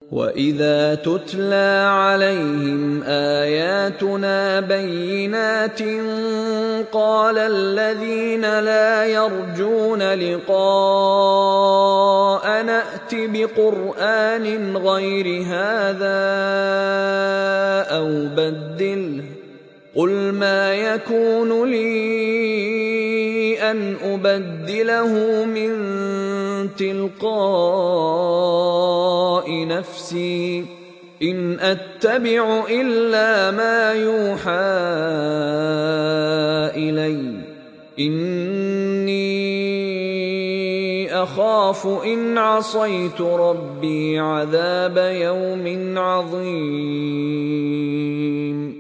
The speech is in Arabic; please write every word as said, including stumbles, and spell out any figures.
وَإِذَا تُتْلَىٰ عَلَيْهِمْ آيَاتُنَا بَيِّنَاتٍ قَالَ الَّذِينَ لَا يَرْجُونَ لِقَاءَنَا ائْتِ بِقُرْآنٍ غَيْرِ هَٰذَا أَوْ بَدِّلْهُ ۚ قُلْ مَا يَكُونُ لِي أَنْ أُبَدِّلَهُ مِن تِلْقَاءِ نَفْسِي ۖ إِنْ أَتَّبِعُ إِلَّا مَا يُوحَىٰ إِلَيَّ ۖ إِنِّي أَخَافُ إِنْ عَصَيْتُ رَبِّي عَذَابَ يَوْمٍ عَظِيمٍ.